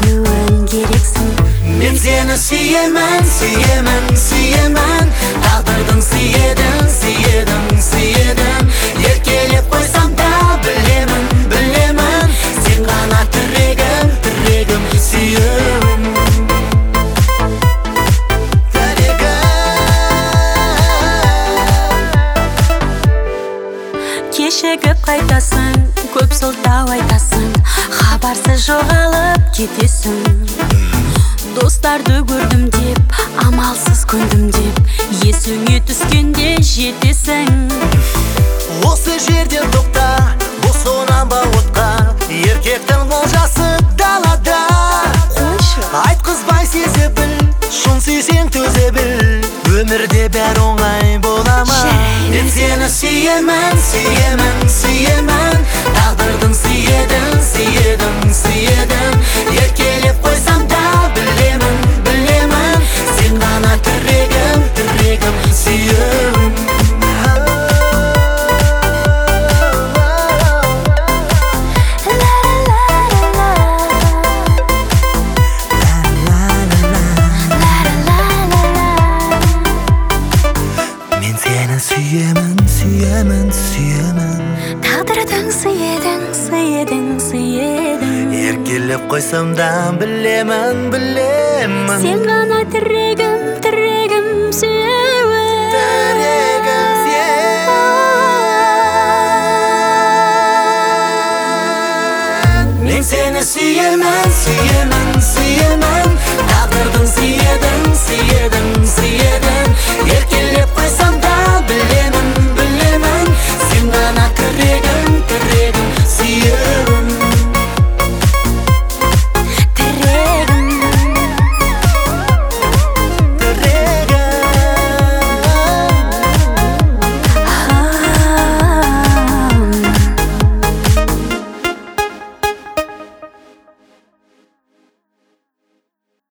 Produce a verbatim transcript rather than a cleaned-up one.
білуің керексің. Мен сені сүйемін, сүйемін, сүйемін. Тағдырдың сүйедің, сүйедің, сүйедің. Еркелеп қойсам да білемін, білемін. Сен ғана тірегім, тірегім, сүйемін. Кешігіп қайтасың, көп сылтау айтасың, хабарсыз жоғалып кетесің. Достарды көрдім деп, амалсыз көндім деп, есіңе түскенде жетесің. Осы жерде тоқта, босонанба отқа, еркектің олжасы далада. Қойшы, Айтқызбай сезе біл, шын сүйсең төзе біл. Өмірде бәр оңай бола ма? Мен сені сүйемін, сүйемін, сүйемін. Тағдырдың сүйедің, сүйедің, сүйедің. Еркелеп қойсам да білемін, білемін. Сен ғана тірегім, тірегім, сүйемін. Мен сені сүйемін, сүйемін, сүйемін. тағдырдың сүйедің, сүйедің, сүйедің. Еркелеп қойсам да білемін, білемін. Сен ғана тірегім, тірегім, сүйемін. Тірегім, сүйемін. Мен сені сүйемін, сүйемін.